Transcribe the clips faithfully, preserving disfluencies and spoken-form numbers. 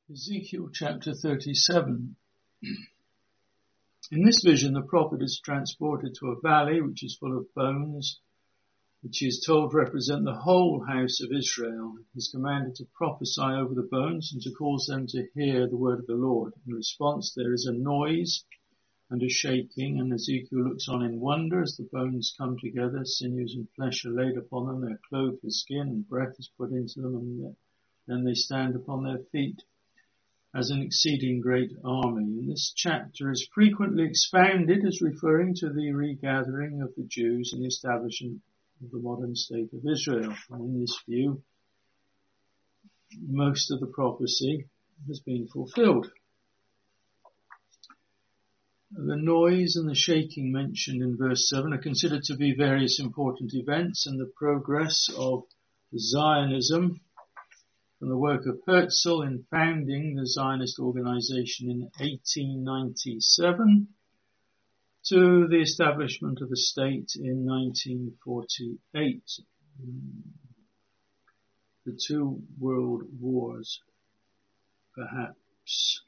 Ezekiel chapter thirty-seven. In this vision, the prophet is transported to a valley which is full of bones, which he is told represent the whole house of Israel. He is commanded to prophesy over the bones and to cause them to hear the word of the Lord. In response, there is a noise and a shaking, and Ezekiel looks on in wonder as the bones come together. Sinews and flesh are laid upon them, they are clothed with skin, and breath is put into them, and then they stand upon their feet as an exceeding great army. And this chapter is frequently expounded as referring to the regathering of the Jews and the establishment of the modern state of Israel. And in this view, most of the prophecy has been fulfilled. The noise and the shaking mentioned in verse seven are considered to be various important events in the progress of Zionism, from the work of Herzl in founding the Zionist organization in eighteen ninety-seven to the establishment of the state in nineteen forty-eight. The two world wars, perhaps.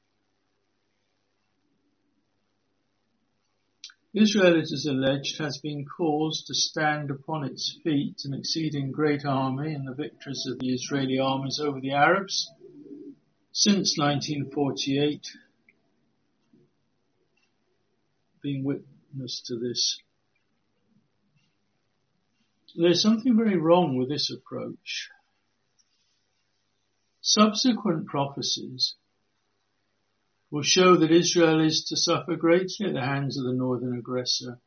Israel, it is alleged, has been caused to stand upon its feet, an exceeding great army, in the victories of the Israeli armies over the Arabs since nineteen forty-eight, being witness to this. There's something very wrong with this approach. Subsequent prophecies will show that Israel is to suffer greatly at the hands of the northern aggressor.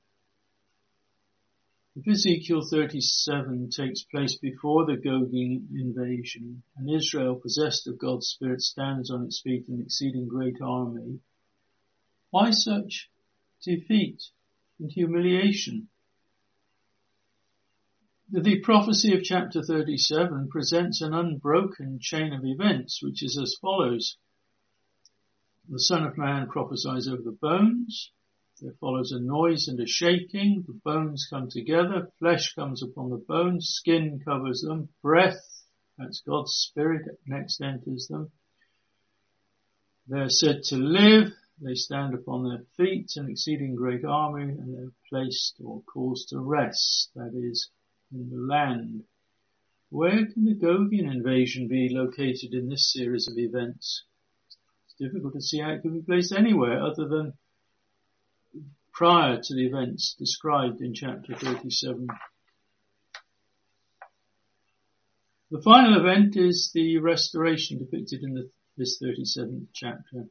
If Ezekiel thirty-seven takes place before the Gogian invasion, and Israel, possessed of God's Spirit, stands on its feet an exceeding great army, why such defeat and humiliation? The prophecy of chapter thirty-seven presents an unbroken chain of events, which is as follows. The Son of Man prophesies over the bones. There follows a noise and a shaking. The bones come together. Flesh comes upon the bones. Skin covers them. Breath, that's God's Spirit, next enters them. They are said to live. They stand upon their feet, an exceeding great army, and they are placed or caused to rest, that is, in the land. Where can the Gogian invasion be located in this series of events? Difficult to see how it could be placed anywhere other than prior to the events described in chapter thirty-seven. The final event is the restoration depicted in the, this thirty-seventh chapter,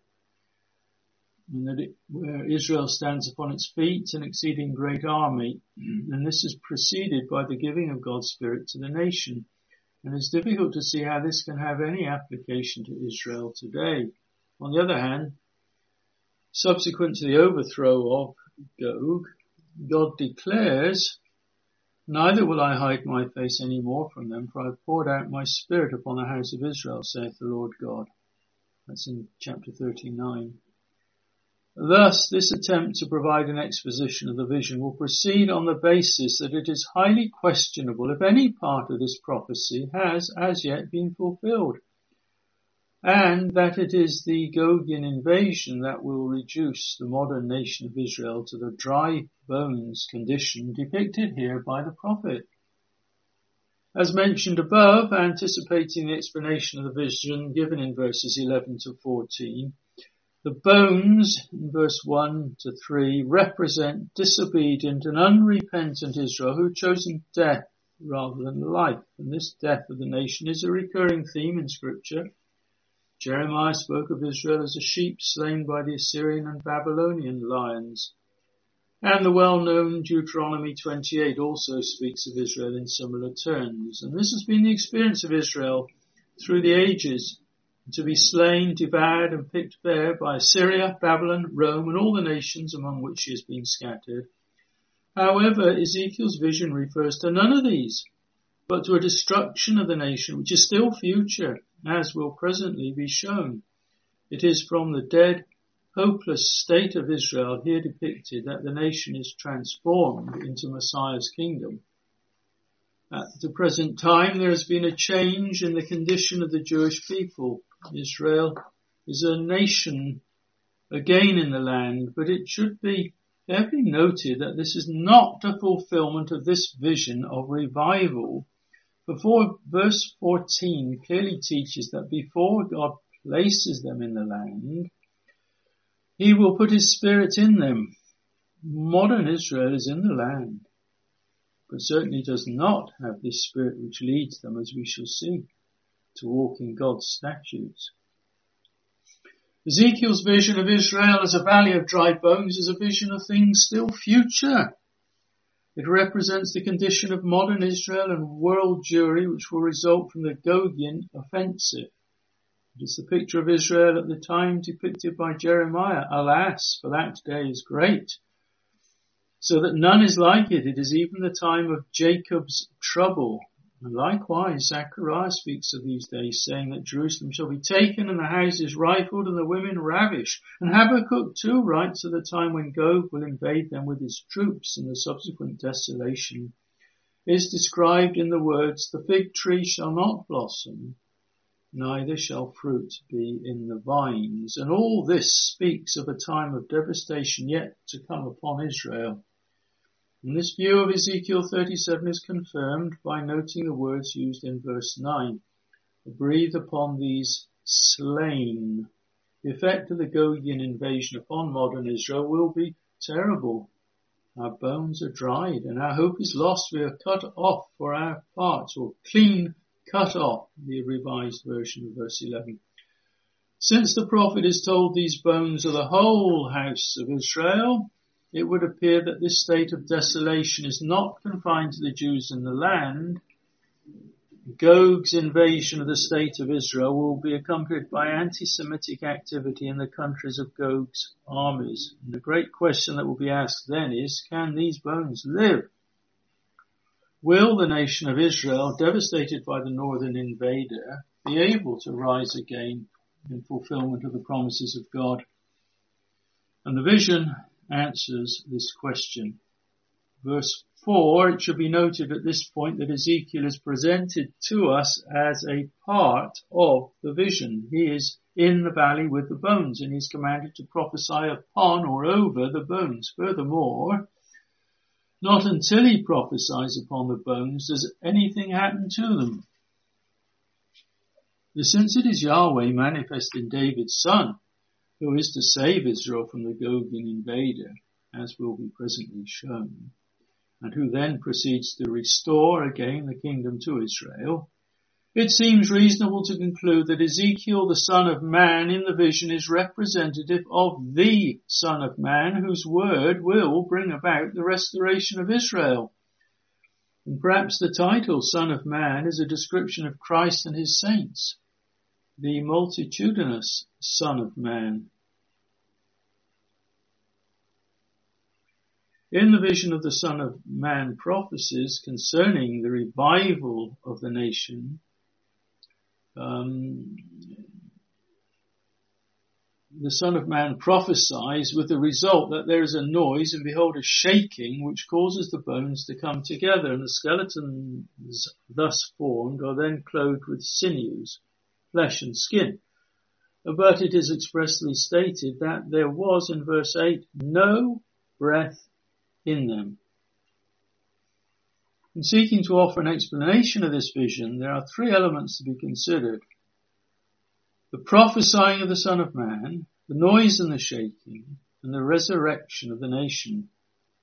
and that it, where Israel stands upon its feet, an exceeding great army, and this is preceded by the giving of God's Spirit to the nation, and it's difficult to see how this can have any application to Israel today. On the other hand, subsequent to the overthrow of Gog, God declares, "Neither will I hide my face any more from them, for I have poured out my Spirit upon the house of Israel, saith the Lord God." That's in chapter thirty-nine. Thus, this attempt to provide an exposition of the vision will proceed on the basis that it is highly questionable if any part of this prophecy has as yet been fulfilled, and that it is the Gogian invasion that will reduce the modern nation of Israel to the dry bones condition depicted here by the prophet. As mentioned above, anticipating the explanation of the vision given in verses eleven to fourteen, the bones in verse one to three represent disobedient and unrepentant Israel who have chosen death rather than life, and this death of the nation is a recurring theme in Scripture. Jeremiah spoke of Israel as a sheep slain by the Assyrian and Babylonian lions. And the well-known Deuteronomy twenty-eight also speaks of Israel in similar terms. And this has been the experience of Israel through the ages, to be slain, devoured and picked bare by Assyria, Babylon, Rome and all the nations among which she has been scattered. However, Ezekiel's vision refers to none of these, but to a destruction of the nation which is still future, as will presently be shown. It is from the dead, hopeless state of Israel here depicted that the nation is transformed into Messiah's kingdom. At the present time, there has been a change in the condition of the Jewish people. Israel is a nation again in the land, but it should be carefully noted that this is not a fulfillment of this vision of revival. Before verse fourteen clearly teaches that before God places them in the land, he will put his spirit in them. Modern Israel is in the land, but certainly does not have this spirit which leads them, as we shall see, to walk in God's statutes. Ezekiel's vision of Israel as a valley of dry bones is a vision of things still future. It represents the condition of modern Israel and world Jewry which will result from the Gogian offensive. It is the picture of Israel at the time depicted by Jeremiah. Alas, for that day is great, so that none is like it. It is even the time of Jacob's trouble. And likewise, Zechariah speaks of these days, saying that Jerusalem shall be taken and the houses rifled and the women ravished. And Habakkuk too writes of the time when Gog will invade them with his troops, and the subsequent desolation is described in the words, the fig tree shall not blossom, neither shall fruit be in the vines. And all this speaks of a time of devastation yet to come upon Israel. And this view of Ezekiel thirty-seven is confirmed by noting the words used in verse nine. Breathe upon these slain. The effect of the Gogian invasion upon modern Israel will be terrible. Our bones are dried and our hope is lost. We are cut off for our parts, or clean cut off, the revised version of verse eleven. Since the prophet is told these bones are the whole house of Israel, it would appear that this state of desolation is not confined to the Jews in the land. Gog's invasion of the state of Israel will be accompanied by anti-Semitic activity in the countries of Gog's armies. And the great question that will be asked then is, can these bones live? Will the nation of Israel, devastated by the northern invader, be able to rise again in fulfillment of the promises of God? And the vision answers this question. Verse four, it should be noted at this point that Ezekiel is presented to us as a part of the vision. He is in the valley with the bones, and he's commanded to prophesy upon or over the bones. Furthermore, not until he prophesies upon the bones does anything happen to them. Since it is Yahweh manifest in David's son, who is to save Israel from the Gogian invader, as will be presently shown, and who then proceeds to restore again the kingdom to Israel, it seems reasonable to conclude that Ezekiel, the Son of Man, in the vision is representative of the Son of Man, whose word will bring about the restoration of Israel. And perhaps the title Son of Man is a description of Christ and his saints, the multitudinous Son of Man. In the vision of the Son of Man prophecies concerning the revival of the nation, um, the Son of Man prophesies with the result that there is a noise and behold a shaking which causes the bones to come together, and the skeletons thus formed are then clothed with sinews, flesh and skin. But it is expressly stated that there was in verse eight no breath in them. In seeking to offer an explanation of this vision, there are three elements to be considered: the prophesying of the Son of Man, the noise and the shaking, and the resurrection of the nation.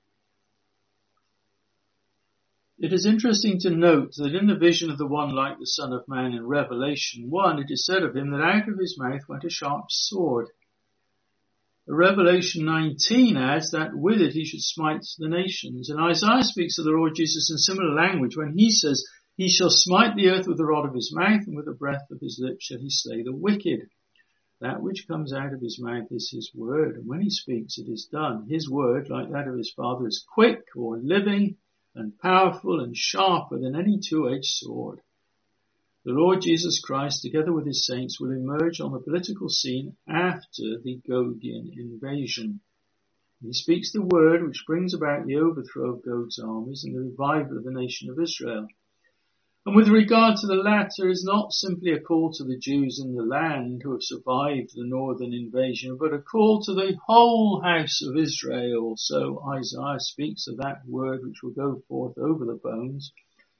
It is interesting to note that in the vision of the one like the Son of Man in Revelation one, it is said of him that out of his mouth went a sharp sword. Revelation nineteen adds that with it he should smite the nations. And Isaiah speaks of the Lord Jesus in similar language when he says, he shall smite the earth with the rod of his mouth, and with the breath of his lips shall he slay the wicked. That which comes out of his mouth is his word, and when he speaks it is done. His word, like that of his Father, is quick or living and powerful and sharper than any two-edged sword. The Lord Jesus Christ, together with his saints, will emerge on the political scene after the Gogian invasion. He speaks the word which brings about the overthrow of Gog's armies and the revival of the nation of Israel. And with regard to the latter, is not simply a call to the Jews in the land who have survived the northern invasion, but a call to the whole house of Israel. So Isaiah speaks of that word which will go forth over the bones.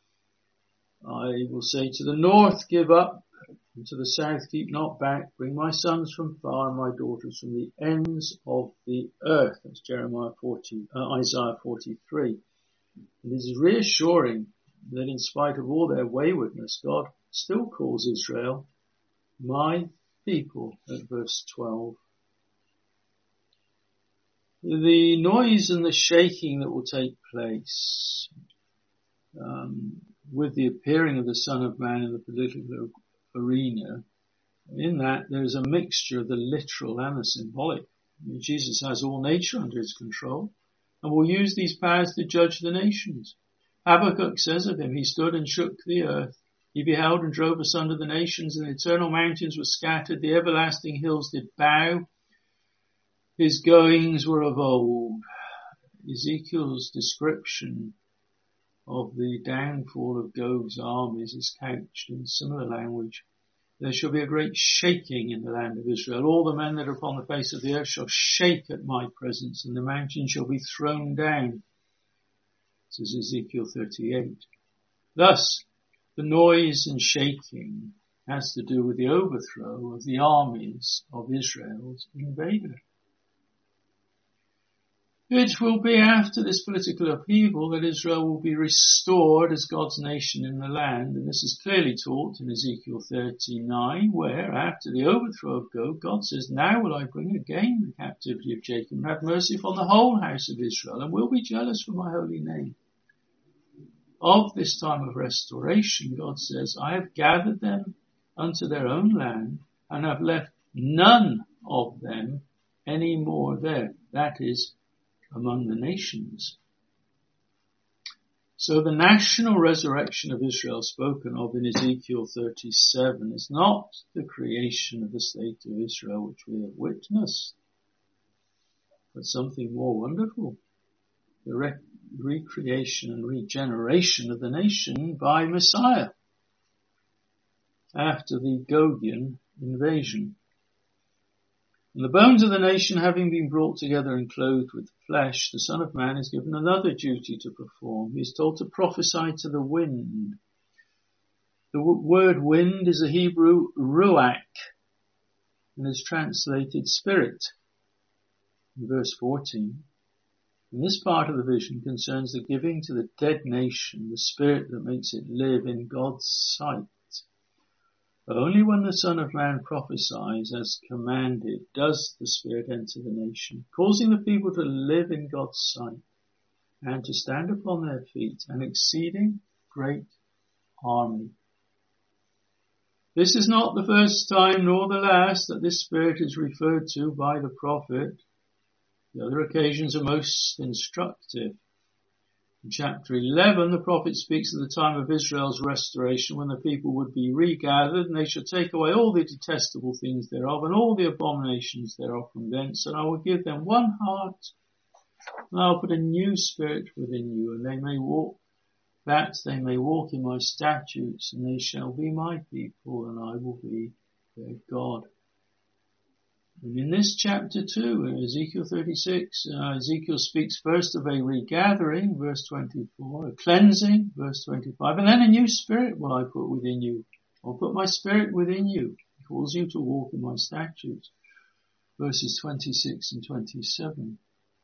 I will say to the north, give up, and to the south, keep not back. Bring my sons from far and my daughters from the ends of the earth. That's Jeremiah forty, uh, Isaiah forty-three. And this is reassuring that in spite of all their waywardness, God still calls Israel my people at verse twelve. The noise and the shaking that will take place um, with the appearing of the Son of Man in the political arena, in that there is a mixture of the literal and the symbolic. I mean, Jesus has all nature under his control and will use these powers to judge the nations. Habakkuk says of him, he stood and shook the earth. He beheld and drove asunder the nations, and the eternal mountains were scattered. The everlasting hills did bow. His goings were of old. Ezekiel's description of the downfall of Gog's armies is couched in similar language. There shall be a great shaking in the land of Israel. All the men that are upon the face of the earth shall shake at my presence, and the mountains shall be thrown down. This is Ezekiel thirty-eight. Thus, the noise and shaking has to do with the overthrow of the armies of Israel's invader. It will be after this political upheaval that Israel will be restored as God's nation in the land, and this is clearly taught in Ezekiel thirty-nine, where after the overthrow of Gog, God says, now will I bring again the captivity of Jacob and have mercy upon the whole house of Israel, and will be jealous for my holy name. Of this time of restoration, God says, I have gathered them unto their own land and have left none of them any more there. That is, among the nations. So the national resurrection of Israel spoken of in Ezekiel thirty-seven is not the creation of the state of Israel which we have witnessed, but something more wonderful. The re- recreation and regeneration of the nation by Messiah after the Gogian invasion. And the bones of the nation having been brought together and clothed with flesh, the Son of Man is given another duty to perform. He is told to prophesy to the wind. The w- word wind is a Hebrew ruach and is translated spirit in verse fourteen. And this part of the vision concerns the giving to the dead nation the spirit that makes it live in God's sight. Only when the Son of Man prophesies as commanded does the Spirit enter the nation, causing the people to live in God's sight and to stand upon their feet, an exceeding great army. This is not the first time nor the last that this Spirit is referred to by the prophet. The other occasions are most instructive. In chapter eleven, the prophet speaks of the time of Israel's restoration when the people would be regathered, and they shall take away all the detestable things thereof and all the abominations thereof from thence, and I will give them one heart, and I will put a new spirit within you, and they may walk, that they may walk in my statutes, and they shall be my people, and I will be their God. And in this chapter too, in Ezekiel thirty-six, uh, Ezekiel speaks first of a regathering, verse twenty-four, a cleansing, verse twenty-five, and then a new spirit will I put within you. I'll put my spirit within you. He calls you to walk in my statutes, verses twenty-six and twenty-seven.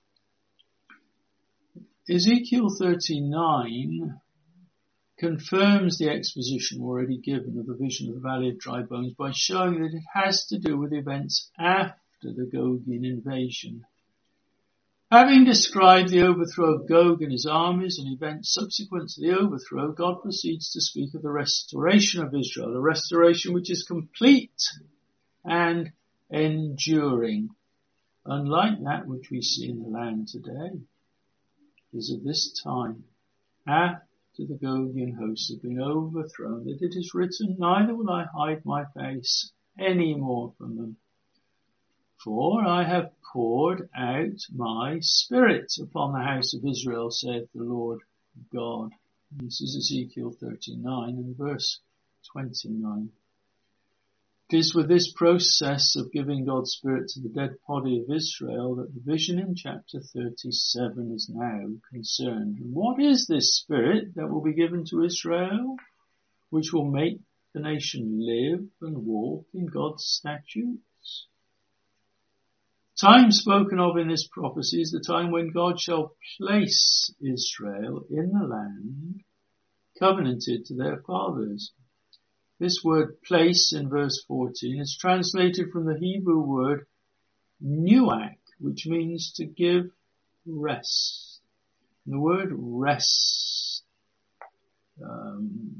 Ezekiel thirty-nine confirms the exposition already given of the vision of the Valley of Dry Bones by showing that it has to do with events after the Gogian invasion. Having described the overthrow of Gog and his armies and events subsequent to the overthrow, God proceeds to speak of the restoration of Israel, a restoration which is complete and enduring, unlike that which we see in the land today. It is at this time, after to the Gogian hosts have been overthrown, that it is written, neither will I hide my face any more from them. For I have poured out my spirit upon the house of Israel, saith the Lord God. This is Ezekiel thirty-nine and verse twenty-nine. It is with this process of giving God's Spirit to the dead body of Israel that the vision in chapter thirty-seven is now concerned. And what is this Spirit that will be given to Israel, which will make the nation live and walk in God's statutes? Time spoken of in this prophecy is the time when God shall place Israel in the land covenanted to their fathers. This word place in verse fourteen is translated from the Hebrew word nuach, which means to give rest. And the word rest um,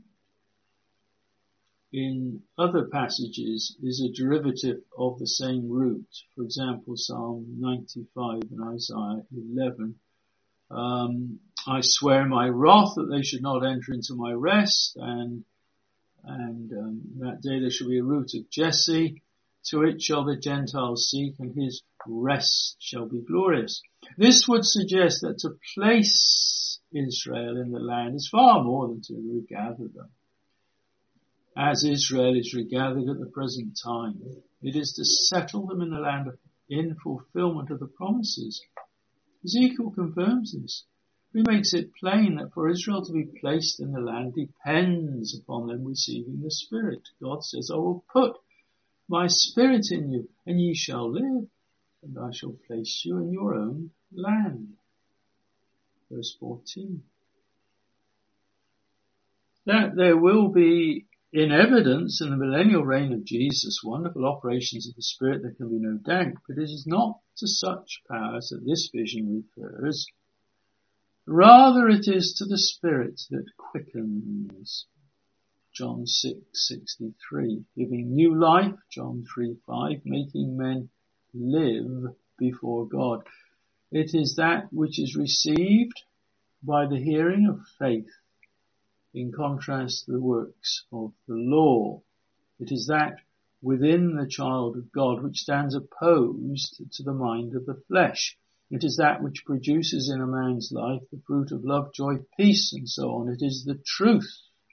in other passages is a derivative of the same root. For example, Psalm ninety-five and Isaiah eleven. Um, I swear in my wrath that they should not enter into my rest, and and um, that day there shall be a root of Jesse. To it shall the Gentiles seek, and his rest shall be glorious. This would suggest that to place Israel in the land is far more than to regather them. As Israel is regathered at the present time, it is to settle them in the land in fulfillment of the promises. Ezekiel confirms this. He makes it plain that for Israel to be placed in the land depends upon them receiving the Spirit. God says, I will put my Spirit in you, and ye shall live, and I shall place you in your own land. Verse fourteen. That there will be in evidence in the millennial reign of Jesus wonderful operations of the Spirit, there can be no doubt, but it is not to such powers that this vision refers. Rather it is to the Spirit that quickens. John six sixty-three. Giving new life, John three five. Making men live before God. It is that which is received by the hearing of faith, in contrast to the works of the law. It is that within the child of God which stands opposed to the mind of the flesh. It is that which produces in a man's life the fruit of love, joy, peace, and so on. It is the truth.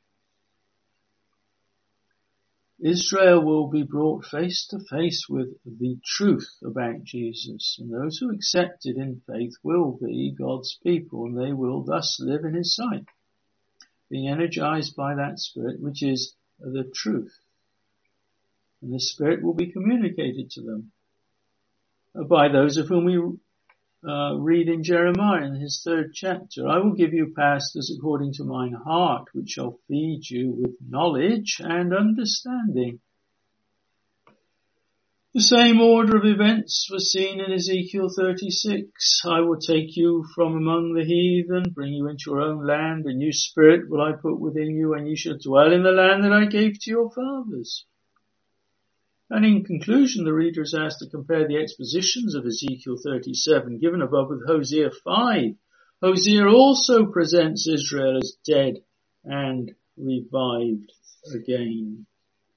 Israel will be brought face to face with the truth about Jesus, and those who accept it in faith will be God's people, and they will thus live in his sight, being energized by that Spirit which is the truth. And the Spirit will be communicated to them by those of whom we uh, read in Jeremiah in his third chapter. I will give you pastors according to mine heart, which shall feed you with knowledge and understanding. The same order of events was seen in Ezekiel thirty-six. I will take you from among the heathen, bring you into your own land. A new spirit will I put within you, and you shall dwell in the land that I gave to your fathers. And in conclusion, the reader is asked to compare the expositions of Ezekiel thirty-seven given above with Hosea five. Hosea also presents Israel as dead and revived again.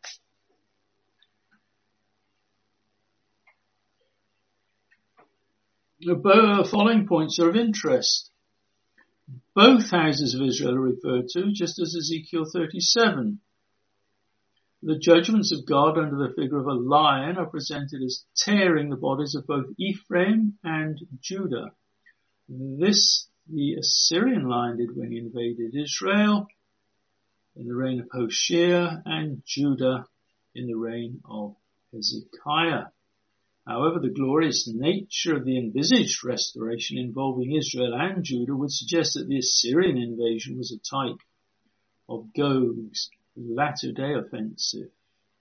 The following points are of interest. Both houses of Israel are referred to, just as Ezekiel thirty-seven. The judgments of God under the figure of a lion are presented as tearing the bodies of both Ephraim and Judah. This the Assyrian lion did when he invaded Israel in the reign of Hoshea, and Judah in the reign of Hezekiah. However, the glorious nature of the envisaged restoration involving Israel and Judah would suggest that the Assyrian invasion was a type of Gog's latter-day offensive.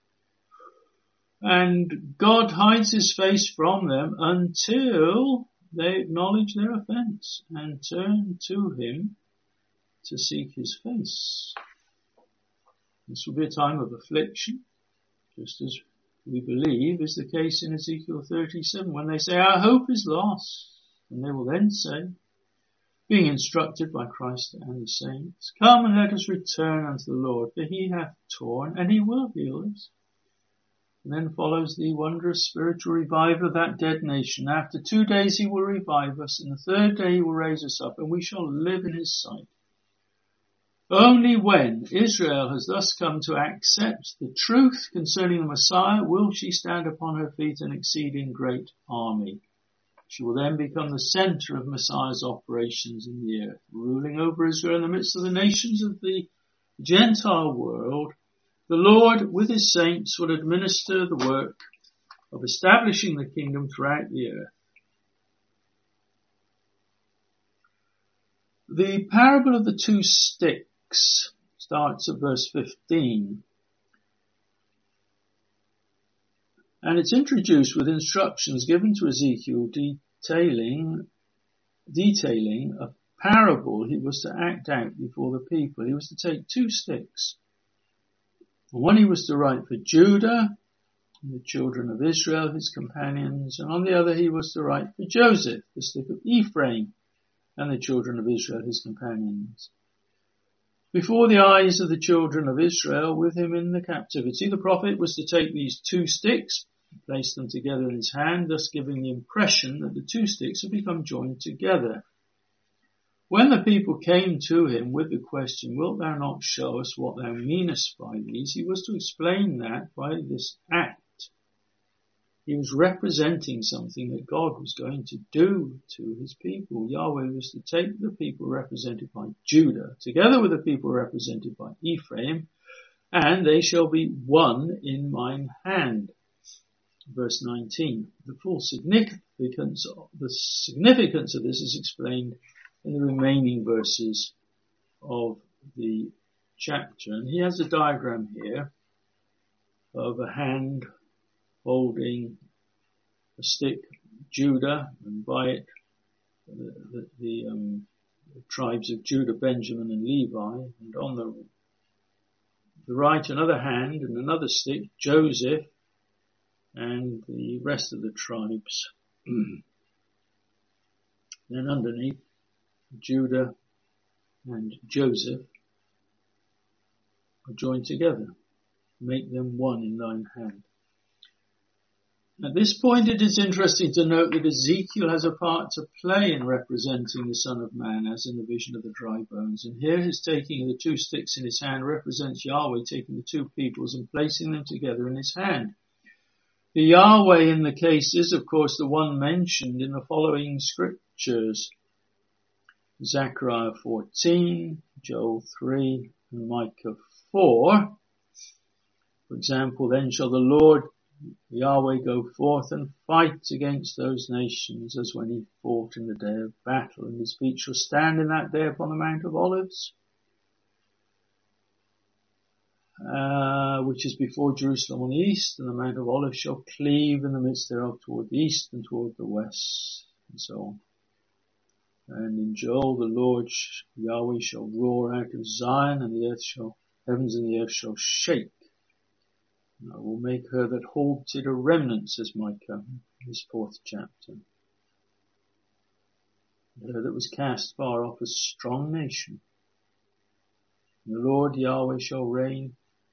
And God hides his face from them until they acknowledge their offense and turn to him to seek his face. This will be a time of affliction, just as we believe is the case in Ezekiel thirty-seven, when they say, our hope is lost. And they will then say, being instructed by Christ and the saints, come and let us return unto the Lord, for he hath torn and he will heal us. And then follows the wondrous spiritual revival of that dead nation. After two days he will revive us, and the third day he will raise us up, and we shall live in his sight. Only when Israel has thus come to accept the truth concerning the Messiah will she stand upon her feet an exceeding great army. She will then become the center of Messiah's operations in the earth, ruling over Israel in the midst of the nations of the Gentile world. The Lord with his saints will administer the work of establishing the kingdom throughout the earth. The parable of the two sticks starts at verse fifteen. And it's introduced with instructions given to Ezekiel detailing, detailing a parable he was to act out before the people. He was to take two sticks. One he was to write for Judah, and the children of Israel, his companions, and on the other he was to write for Joseph, the stick of Ephraim, and the children of Israel, his companions. Before the eyes of the children of Israel with him in the captivity, the prophet was to take these two sticks, place them together in his hand, thus giving the impression that the two sticks had become joined together. When the people came to him with the question, wilt thou not show us what thou meanest by these? He was to explain that by this act. He was representing something that God was going to do to his people. Yahweh was to take the people represented by Judah, together with the people represented by Ephraim, and they shall be one in mine hand. Verse nineteen. The full significance of, the significance of this is explained in the remaining verses of the chapter. And he has a diagram here of a hand holding a stick, Judah, and by it the, the, the, um, the tribes of Judah, Benjamin, and Levi, and on the, the right another hand and another stick, Joseph, and the rest of the tribes. Then underneath, Judah and Joseph are joined together. Make them one in thine hand. At this point it is interesting to note that Ezekiel has a part to play in representing the Son of Man as in the vision of the dry bones. And here his taking of the two sticks in his hand represents Yahweh taking the two peoples and placing them together in his hand. The Yahweh in the case is of course the one mentioned in the following scriptures. Zechariah fourteen, Joel three, and Micah four. For example, then shall the Lord Yahweh go forth and fight against those nations as when he fought in the day of battle, and his feet shall stand in that day upon the Mount of Olives, uh, which is before Jerusalem on the east, and the Mount of Olives shall cleave in the midst thereof toward the east and toward the west, and so on. And in Joel, the Lord Yahweh shall roar out of Zion, and the earth shall, heavens and the earth shall shake. And I will make her that holds it a remnant, says Micah, in his fourth chapter. And her that was cast far off a strong nation. And the Lord Yahweh shall reign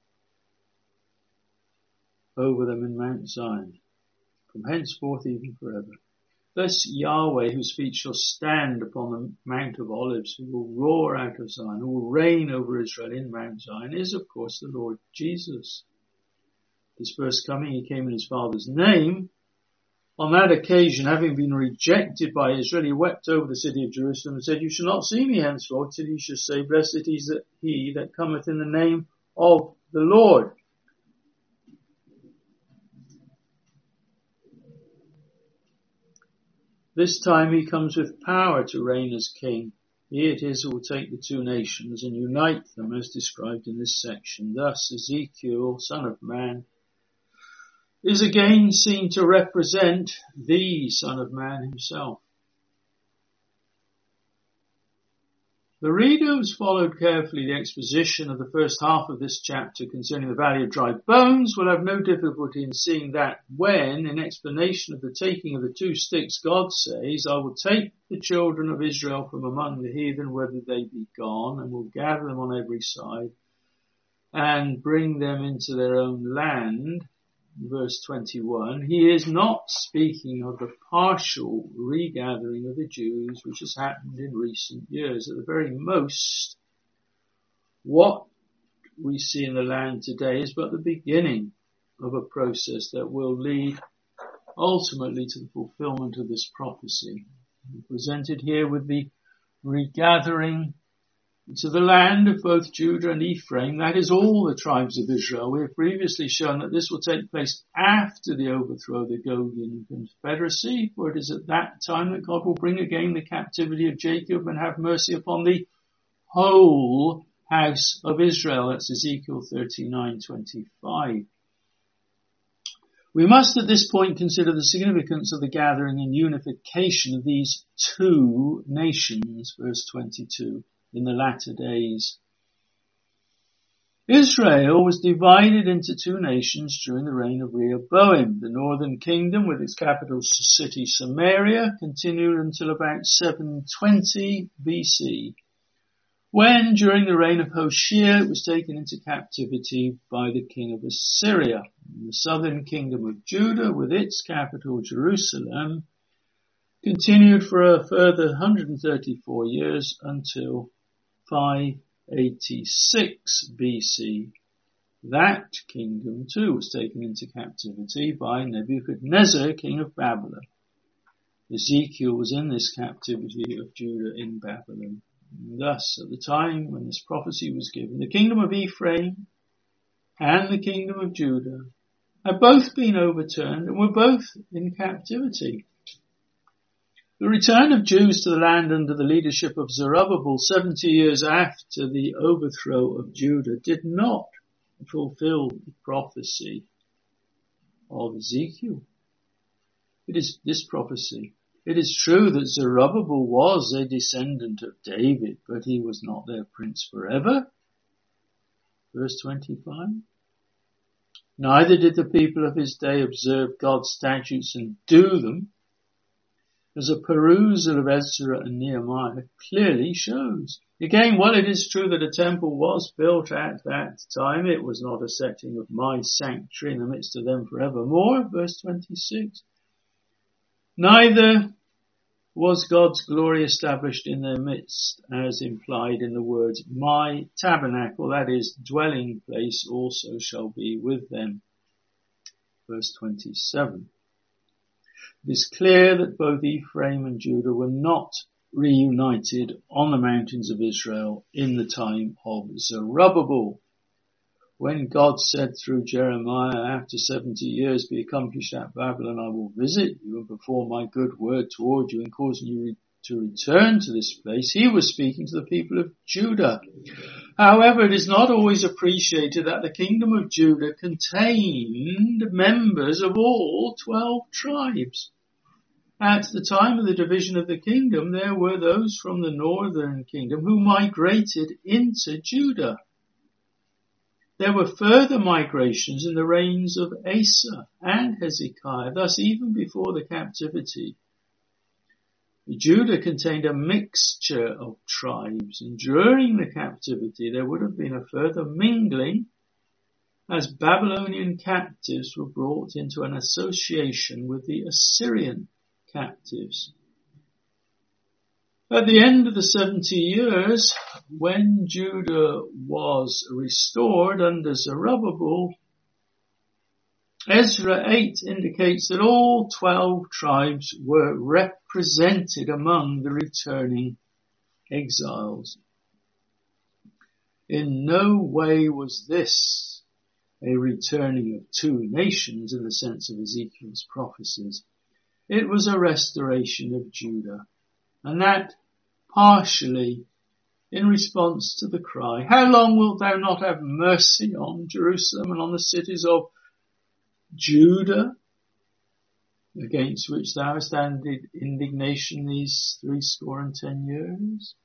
over them in Mount Zion, from henceforth even forever. Thus Yahweh, whose feet shall stand upon the Mount of Olives, who will roar out of Zion, who will reign over Israel in Mount Zion, is of course the Lord Jesus. His first coming, he came in his Father's name. On that occasion, having been rejected by Israel, he wept over the city of Jerusalem and said, you shall not see me henceforth till you shall say, blessed is he that cometh in the name of the Lord. This time he comes with power to reign as king. He it is who will take the two nations and unite them as described in this section. Thus Ezekiel, son of man, is again seen to represent the Son of Man himself. The reader who's followed carefully the exposition of the first half of this chapter concerning the valley of dry bones will have no difficulty in seeing that when, in explanation of the taking of the two sticks, God says, I will take the children of Israel from among the heathen, whether they be gone, and will gather them on every side, and bring them into their own land. Verse twenty-one, he is not speaking of the partial regathering of the Jews which has happened in recent years. At the very most, what we see in the land today is but the beginning of a process that will lead ultimately to the fulfillment of this prophecy. We're presented here with the regathering to the land of both Judah and Ephraim, that is all the tribes of Israel. We have previously shown that this will take place after the overthrow of the Gogian Confederacy, for it is at that time that God will bring again the captivity of Jacob and have mercy upon the whole house of Israel. That's Ezekiel thirty-nine twenty-five. We must at this point consider the significance of the gathering and unification of these two nations, verse twenty-two. In the latter days, Israel was divided into two nations during the reign of Rehoboam. The northern kingdom, with its capital city Samaria, continued until about seven twenty B C, when during the reign of Hoshea it was taken into captivity by the king of Assyria. And the southern kingdom of Judah, with its capital Jerusalem, continued for a further one hundred thirty-four years until five eighty-six B C. That kingdom too was taken into captivity by Nebuchadnezzar, king of Babylon. Ezekiel was in this captivity of Judah in Babylon. And thus, at the time when this prophecy was given, the kingdom of Ephraim and the kingdom of Judah had both been overturned and were both in captivity. The return of Jews to the land under the leadership of Zerubbabel seventy years after the overthrow of Judah did not fulfill the prophecy of Ezekiel. It is this prophecy. It is true that Zerubbabel was a descendant of David, but he was not their prince forever. Verse twenty-five. Neither did the people of his day observe God's statutes and do them, as a perusal of Ezra and Nehemiah clearly shows. Again, while it is true that a temple was built at that time, it was not a setting of my sanctuary in the midst of them forevermore. Verse twenty-six. Neither was God's glory established in their midst, as implied in the words, my tabernacle, that is, dwelling place, also shall be with them. Verse twenty-seven. It is clear that both Ephraim and Judah were not reunited on the mountains of Israel in the time of Zerubbabel. When God said through Jeremiah, after seventy years be accomplished at Babylon, I will visit you and perform my good word toward you and cause you to return to this place, he was speaking to the people of Judah. However, it is not always appreciated that the kingdom of Judah contained members of all twelve tribes. At the time of the division of the kingdom, there were those from the northern kingdom who migrated into Judah. There were further migrations in the reigns of Asa and Hezekiah, thus even before the captivity. Judah contained a mixture of tribes, and during the captivity there would have been a further mingling as Babylonian captives were brought into an association with the Assyrian captives. At the end of the seventy years, when Judah was restored under Zerubbabel, Ezra eight indicates that all twelve tribes were represented among the returning exiles. In no way was this a returning of two nations in the sense of Ezekiel's prophecies. It was a restoration of Judah, and that partially in response to the cry, how long wilt thou not have mercy on Jerusalem and on the cities of Judah, against which thou hast had indignation these three score and ten years?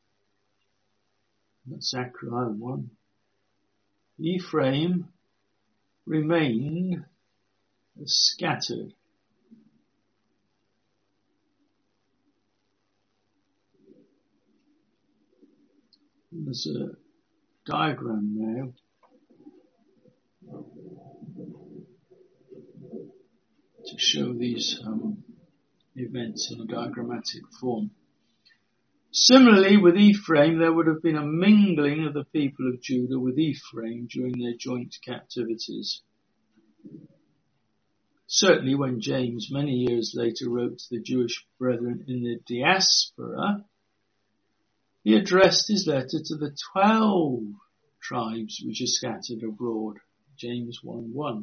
That's Zechariah one. Ephraim remained scattered. There's a diagram now. To show these um, events in a diagrammatic form. Similarly, with Ephraim, there would have been a mingling of the people of Judah with Ephraim during their joint captivities. Certainly when James, many years later, wrote to the Jewish brethren in the diaspora, he addressed his letter to the twelve tribes which are scattered abroad. James one one.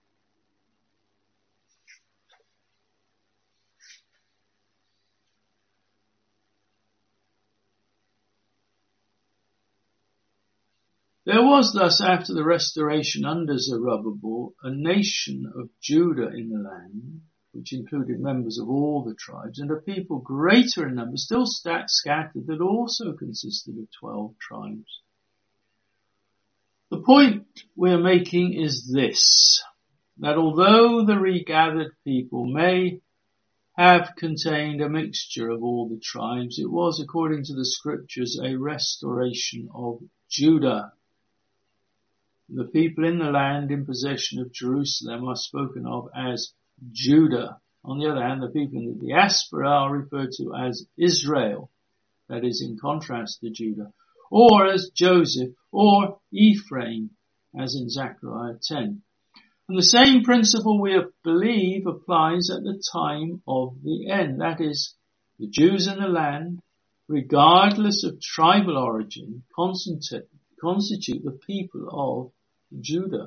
There was thus, after the restoration under Zerubbabel, a nation of Judah in the land, which included members of all the tribes, and a people greater in number, still stat scattered, that also consisted of twelve tribes. The point we are making is this, that although the regathered people may have contained a mixture of all the tribes, it was, according to the scriptures, a restoration of Judah. The people in the land in possession of Jerusalem are spoken of as Judah. On the other hand, the people in the diaspora are referred to as Israel, that is in contrast to Judah, or as Joseph, or Ephraim, as in Zechariah ten. And the same principle, we believe, applies at the time of the end. That is, the Jews in the land, regardless of tribal origin, constitute the people of Judah.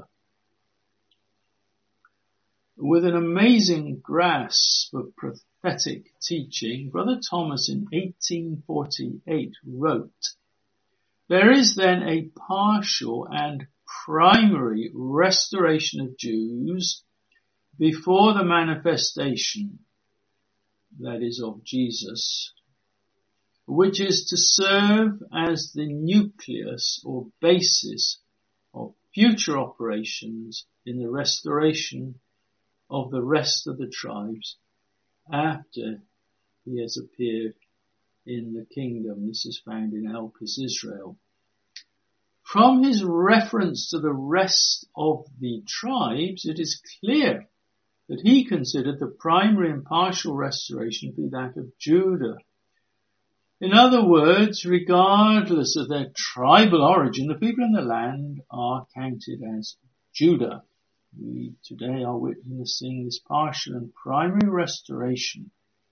With an amazing grasp of prophetic teaching, Brother Thomas in eighteen forty-eight wrote, "There is then a partial and primary restoration of Jews before the manifestation, that is of Jesus, which is to serve as the nucleus or basis of future operations in the restoration of the rest of the tribes after he has appeared in the kingdom." This is found in Elpis Israel. From his reference to the rest of the tribes, it is clear that he considered the primary and partial restoration to be that of Judah. In other words, regardless of their tribal origin, the people in the land are counted as Judah. We today are witnessing this partial and primary restoration,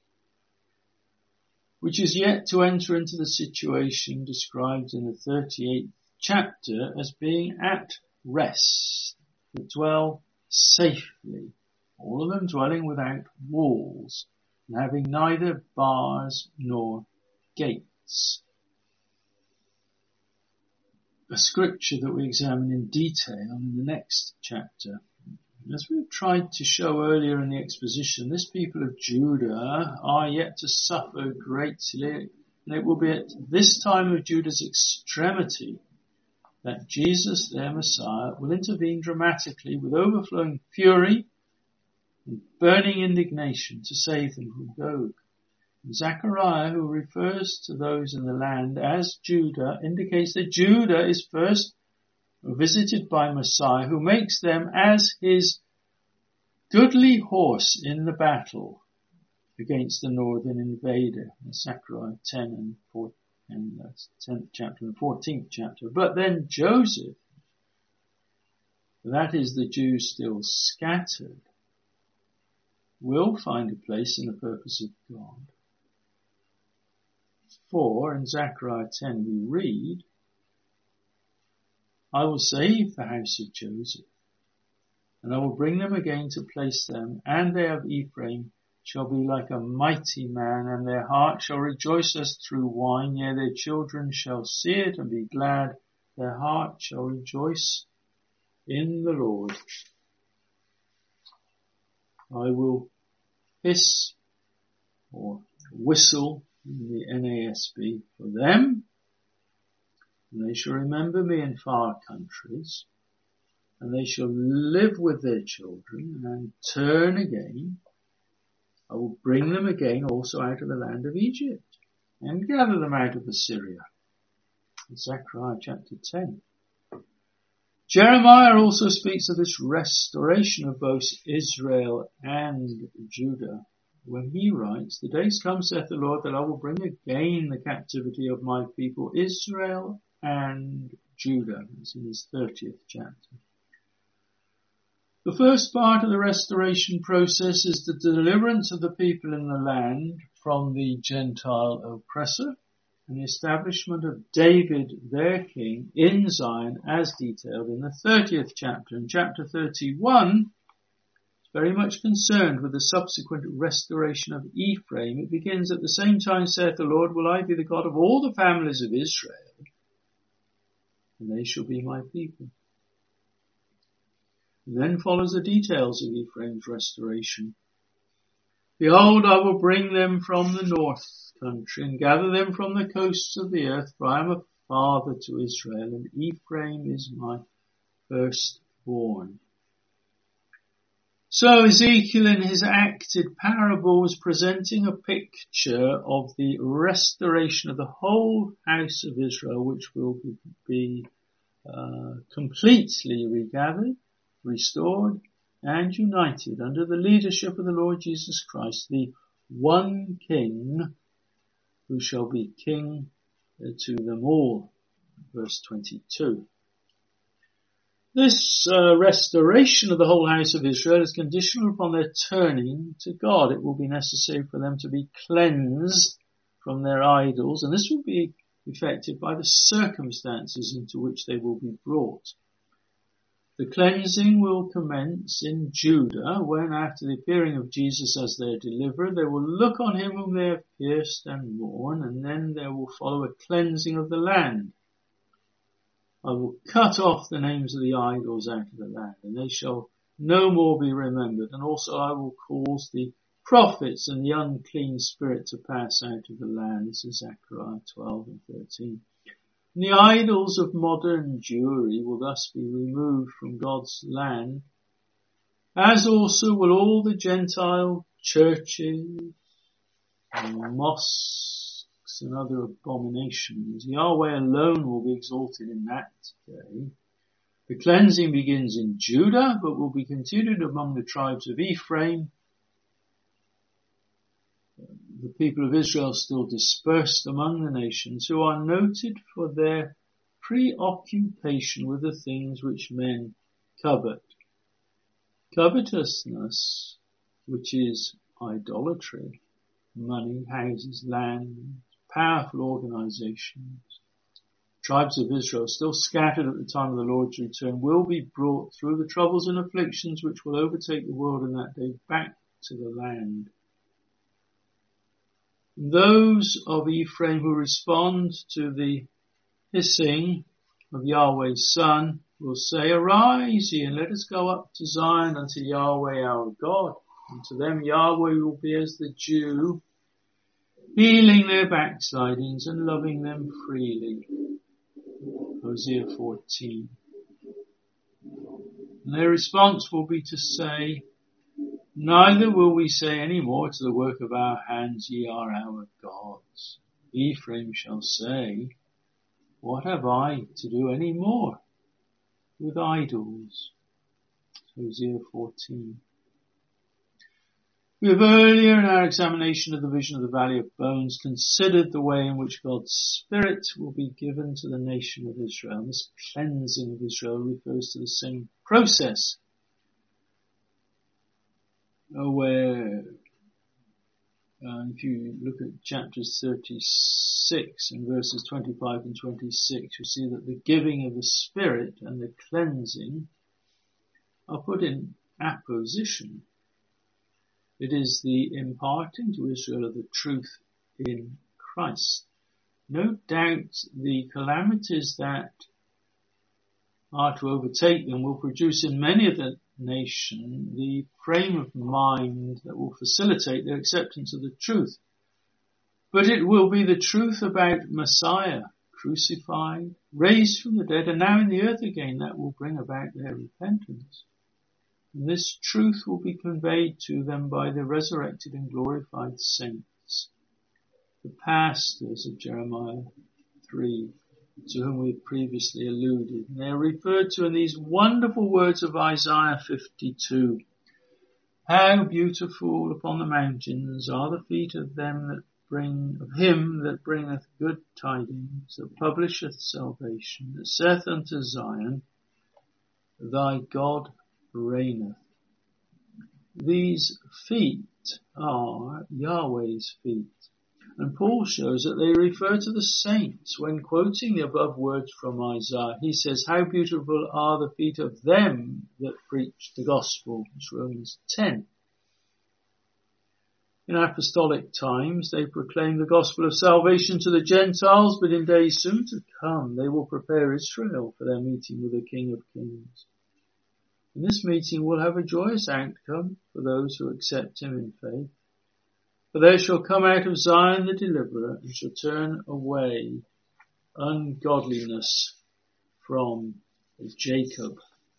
which is yet to enter into the situation described in the thirty-eighth chapter as being at rest, to dwell safely, all of them dwelling without walls, and having neither bars nor gates. A scripture that we examine in detail in the next chapter. As we've tried to show earlier in the exposition, this people of Judah are yet to suffer greatly, and it will be at this time of Judah's extremity that Jesus, their Messiah, will intervene dramatically with overflowing fury and burning indignation to save them from Gog. Zechariah, who refers to those in the land as Judah, indicates that Judah is first visited by Messiah, who makes them as his goodly horse in the battle against the northern invader. Zechariah ten and four, and the tenth chapter and fourteenth chapter. But then Joseph, that is the Jews still scattered, will find a place in the purpose of God. For in Zechariah ten we read, "I will save the house of Joseph, and I will bring them again to place them, and they of Ephraim shall be like a mighty man, and their heart shall rejoice as through wine, yea, their children shall see it and be glad, their heart shall rejoice in the Lord. I will hiss or whistle in the N A S B for them, and they shall remember me in far countries, and they shall live with their children and turn again. I will bring them again also out of the land of Egypt and gather them out of Assyria." Zechariah chapter ten. Jeremiah also speaks of this restoration of both Israel and Judah. when he writes, "The days come, saith the Lord, that I will bring again the captivity of my people Israel and Judah." It's in his thirtieth chapter. The first part of the restoration process is the deliverance of the people in the land from the Gentile oppressor and the establishment of David, their king, in Zion as detailed in the thirtieth chapter. In chapter thirty-one, it's very much concerned with the subsequent restoration of Ephraim. It begins, "At the same time, saith the Lord, will I be the God of all the families of Israel, and they shall be my people." And then follows the details of Ephraim's restoration. "Behold, I will bring them from the north country and gather them from the coasts of the earth, for I am a father to Israel, and Ephraim is my firstborn." So Ezekiel in his acted parable was presenting a picture of the restoration of the whole house of Israel, which will be uh, completely regathered, restored and united under the leadership of the Lord Jesus Christ, the one King who shall be King to them all. Verse twenty-two. This uh, restoration of the whole house of Israel is conditional upon their turning to God. It will be necessary for them to be cleansed from their idols, and this will be effected by the circumstances into which they will be brought. The cleansing will commence in Judah when, after the appearing of Jesus as their deliverer, they will look on him whom they have pierced and mourn, and then there will follow a cleansing of the land. "I will cut off the names of the idols out of the land, and they shall no more be remembered. And also I will cause the prophets and the unclean spirit to pass out of the land." This is Zechariah twelve and thirteen. And the idols of modern Jewry will thus be removed from God's land, as also will all the Gentile churches and mosques and other abominations. Yahweh alone will be exalted in that day. The cleansing begins in Judah, but will be continued among the tribes of Ephraim. The people of Israel still dispersed among the nations, who are noted for their preoccupation with the things which men covet. Covetousness, which is idolatry, money, houses, land, powerful organizations. Tribes of Israel, still scattered at the time of the Lord's return, will be brought through the troubles and afflictions which will overtake the world in that day back to the land. Those of Ephraim who respond to the hissing of Yahweh's Son will say, "Arise ye, and let us go up to Zion unto Yahweh our God." And to them Yahweh will be as the Jew, healing their backslidings and loving them freely. Hosea fourteen. And their response will be to say, "Neither will we say any more to the work of our hands, ye are our gods." Ephraim shall say, "What have I to do any more with idols?" Hosea fourteen. We have earlier in our examination of the vision of the Valley of Bones considered the way in which God's Spirit will be given to the nation of Israel. This cleansing of Israel refers to the same process where, uh, if you look at chapters thirty-six and verses twenty-five and twenty-six, you see that the giving of the Spirit and the cleansing are put in apposition. It is the imparting to Israel of the truth in Christ. No doubt the calamities that are to overtake them will produce in many of the nation the frame of mind that will facilitate their acceptance of the truth. But it will be the truth about Messiah, crucified, raised from the dead, and now in the earth again, that will bring about their repentance. And this truth will be conveyed to them by the resurrected and glorified saints, the pastors of Jeremiah three, to whom we have previously alluded. And they are referred to in these wonderful words of Isaiah fifty-two. How beautiful upon the mountains are the feet of them that bring, of him that bringeth good tidings, that publisheth salvation, that saith unto Zion, thy God reigneth. These feet are Yahweh's feet. And Paul shows that they refer to the saints when quoting the above words from Isaiah. He says, how beautiful are the feet of them that preach the gospel. It's Romans ten. In apostolic times, they proclaim the gospel of salvation to the Gentiles, but in days soon to come, they will prepare Israel for their meeting with the King of Kings. And this meeting will have a joyous outcome for those who accept him in faith. For there shall come out of Zion the deliverer, and shall turn away ungodliness from Jacob.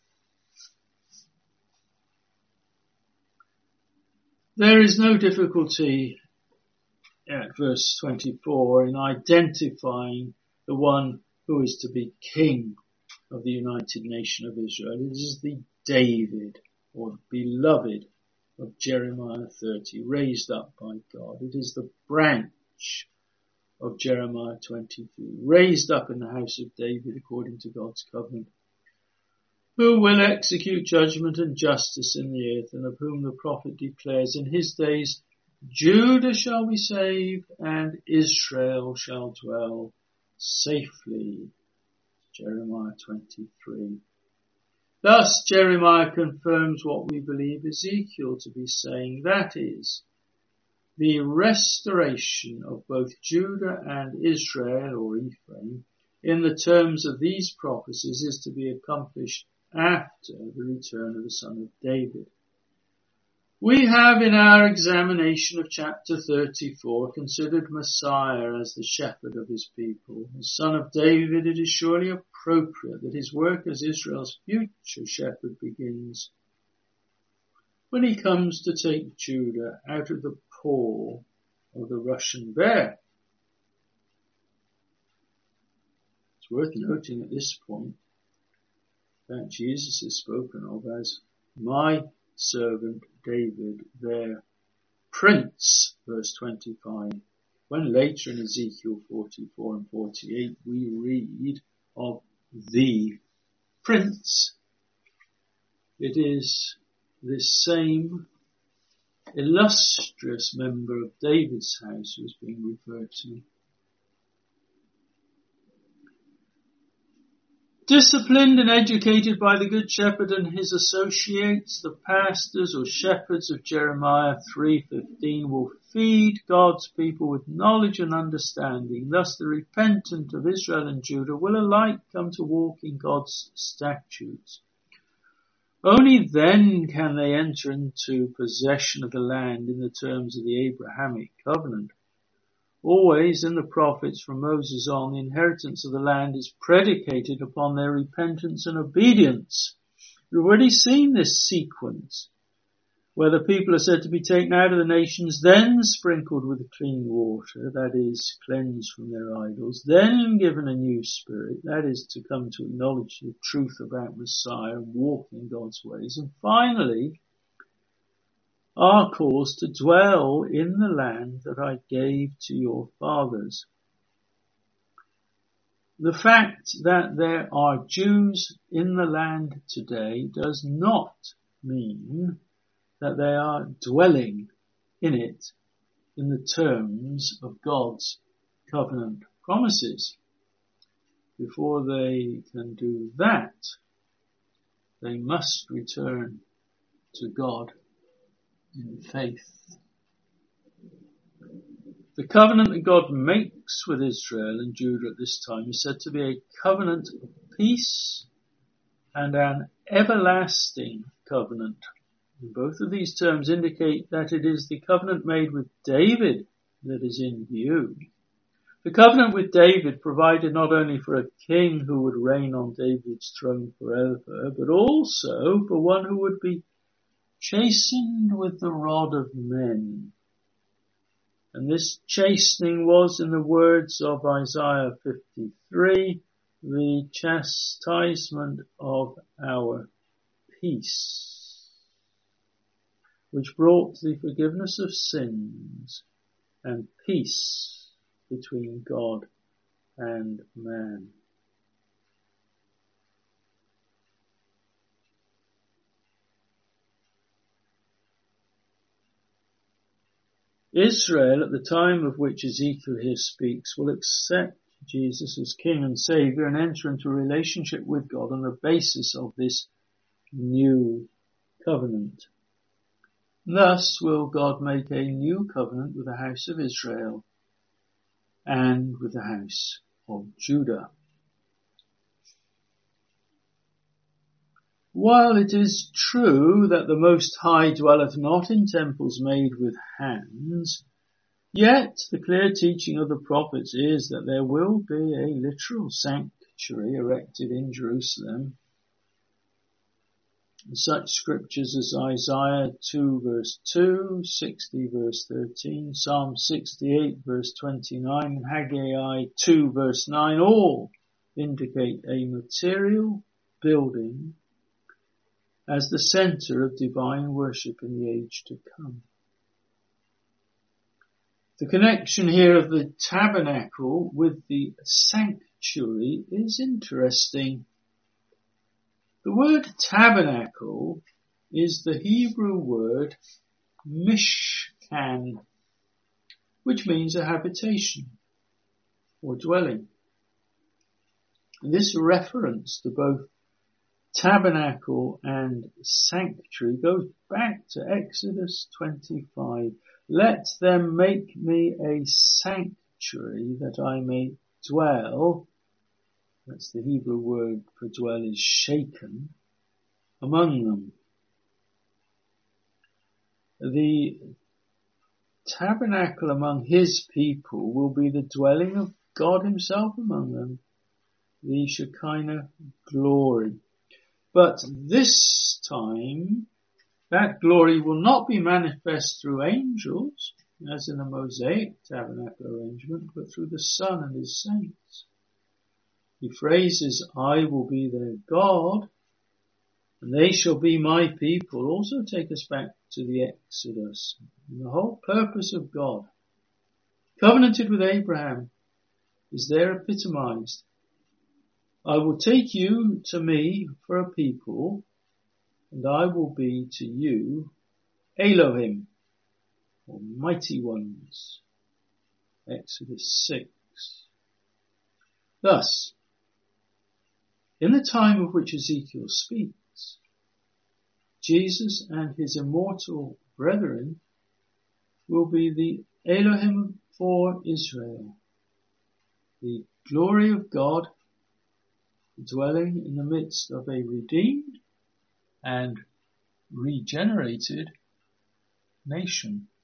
There is no difficulty at verse twenty-four in identifying the one who is to be king of the united nation of Israel. It is the David, or beloved, of Jeremiah thirty, raised up by God. It is the branch of Jeremiah twenty-two, raised up in the house of David according to God's covenant, who will execute judgment and justice in the earth, and of whom the prophet declares, in his days Judah shall be saved, and Israel shall dwell safely. Jeremiah twenty-three. Thus Jeremiah confirms what we believe Ezekiel to be saying, that is, the restoration of both Judah and Israel, or Ephraim, in the terms of these prophecies is to be accomplished after the return of the Son of David. We have in our examination of chapter thirty-four considered Messiah as the shepherd of his people. The Son of David, it is surely appropriate that his work as Israel's future shepherd begins when he comes to take Judah out of the paw of the Russian bear. It's worth noting at this point that Jesus is spoken of as my servant David, their prince, verse twenty-five, when later in Ezekiel forty-four and forty-eight we read of the prince. It is this same illustrious member of David's house who is being referred to. Disciplined and educated by the Good Shepherd and his associates, the pastors or shepherds of Jeremiah three fifteen will feed God's people with knowledge and understanding. Thus the repentant of Israel and Judah will alike come to walk in God's statutes. Only then can they enter into possession of the land in the terms of the Abrahamic covenant. Always in the prophets from Moses on, the inheritance of the land is predicated upon their repentance and obedience. We've already seen this sequence, where the people are said to be taken out of the nations, then sprinkled with clean water, that is, cleansed from their idols, then given a new spirit, that is, to come to acknowledge the truth about Messiah and walk in God's ways, and finally, are caused to dwell in the land that I gave to your fathers. The fact that there are Jews in the land today does not mean that they are dwelling in it in the terms of God's covenant promises. Before they can do that, they must return to God in faith. The covenant that God makes with Israel and Judah at this time is said to be a covenant of peace and an everlasting covenant. And both of these terms indicate that it is the covenant made with David that is in view. The covenant with David provided not only for a king who would reign on David's throne forever, but also for one who would be chastened with the rod of men. And this chastening was, in the words of Isaiah fifty-three, the chastisement of our peace. which brought the forgiveness of sins and peace between God and man. Israel, at the time of which Ezekiel here speaks, will accept Jesus as King and Saviour and enter into a relationship with God on the basis of this new covenant. Thus will God make a new covenant with the house of Israel and with the house of Judah. While it is true that the Most High dwelleth not in temples made with hands, yet the clear teaching of the prophets is that there will be a literal sanctuary erected in Jerusalem. Such scriptures as Isaiah two verse two, sixty verse thirteen, Psalm sixty-eight verse twenty-nine, and Haggai two verse nine all indicate a material building as the centre of divine worship in the age to come. The connection here of the tabernacle with the sanctuary is interesting. The word tabernacle is the Hebrew word mishkan, which means a habitation or dwelling. And this reference to both tabernacle and sanctuary goes back to Exodus twenty-five. Let them make me a sanctuary that I may dwell. That's the Hebrew word for dwell is shaken among them. The tabernacle among his people will be the dwelling of God himself among them, the Shekinah glory. But this time, that glory will not be manifest through angels, as in the Mosaic tabernacle arrangement, but through the Son and his saints. The phrases, I will be their God, and they shall be my people, also take us back to the Exodus. And the whole purpose of God, covenanted with Abraham, is there epitomized. I will take you to me for a people, and I will be to you Elohim, or mighty ones. Exodus six. Thus, in the time of which Ezekiel speaks, Jesus and his immortal brethren will be the Elohim for Israel, the glory of God dwelling in the midst of a redeemed and regenerated nation.